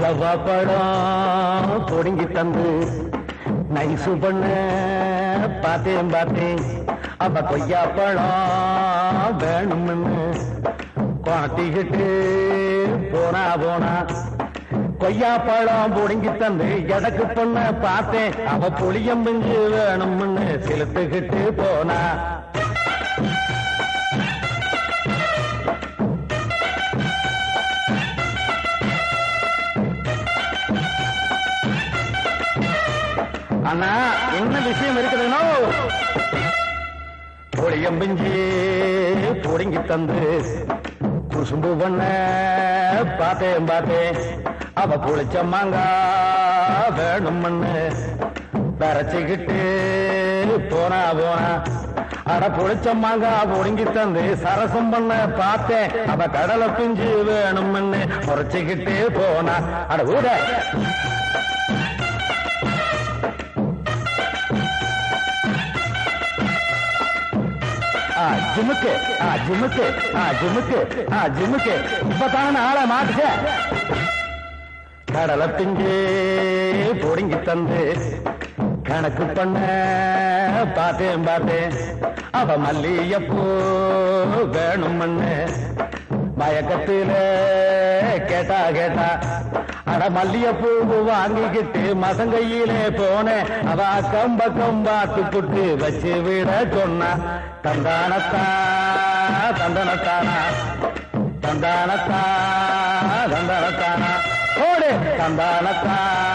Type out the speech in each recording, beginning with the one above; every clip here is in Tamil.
பழம் பொடுங்கி தந்து நைசு பண்ண பார்த்தேன் அப்ப கொய்யா பழம் வேணும்னு காட்டிக்கிட்டு போனா கொய்யா பழம் பொடுங்கி தந்து எடக்கு பண்ண பார்த்தேன் அவ புளியம்பிஞ்சு வேணும்னு செலுத்துக்கிட்டு போனா. அண்ணா என்ன விஷயம் இருக்குதுன்னோ புளியம்பிஞ்சி பொடுங்கி தந்து குசும்பு பண்ண பார்த்தேன் அவ புளிச்ச மாங்கா வேணும்னு பறச்சுக்கிட்டு போனா அட புளிச்ச மாங்கா பொடுங்கி தந்து சரசம் பண்ண பார்த்தேன் அவ கடலை பிஞ்சு வேணும்னு முறைச்சுக்கிட்டு போனா. அட ஊட ஜிமுக்கு இப்பதான ஆளை மாட்டுச்ச கடலை பிஞ்சு பொடுங்கி தந்து கணக்கு பண்ண பார்த்தேன் அவ மல்லியப்பூ வேணும்னு மயக்கத்தில கேட்டா அட மல்லியப்பூ வாங்கிக்கிட்டு மசங்கையிலே போனேன் அவ கம்பா புட்டு வச்சு விட சொன்னா. தந்தானத்தா ஓடு தந்தானத்தா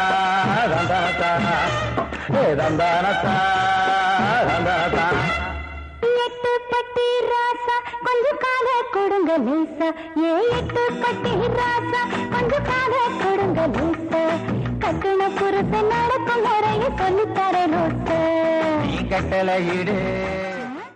கொஞ்சம் கால கொடுங்க லேசா ஏட்டு கட்டி ராசா கொஞ்சம் கால கொடுங்க லேசா கட்டுன புருஷ நடக்கும் முறைய சொல்லித்தர ரோச நீ கட்டளை இடு